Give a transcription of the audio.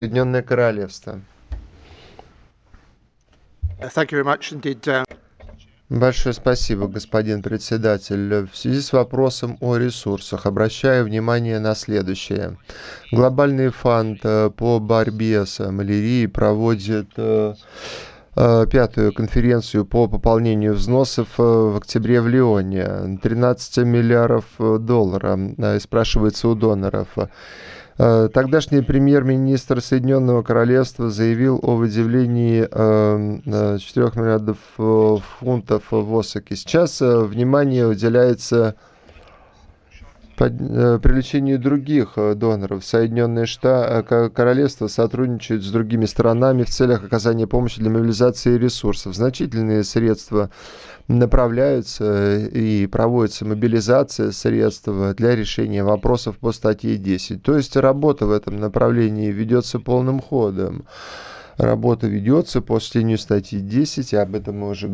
Соединенное Королевство. Thank you very much indeed. Большое спасибо, господин председатель. В связи с вопросом о ресурсах обращаю внимание на следующее. Глобальный фонд по борьбе с малярией проводит пятую конференцию по пополнению взносов в октябре в Лионе. 13 миллиардов долларов спрашивается у доноров. Тогдашний премьер-министр Соединенного Королевства заявил о выделении 4 миллиардов фунтов в Осаке. Сейчас внимание уделяется привлечению других доноров. Соединенные Штаты, Королевство сотрудничает с другими странами в целях оказания помощи для мобилизации ресурсов. Значительные средства направляются и проводится мобилизация средств для решения вопросов по статье 10. То есть работа в этом направлении ведется полным ходом. Работа ведется по чтению статьи 10, и об этом мы уже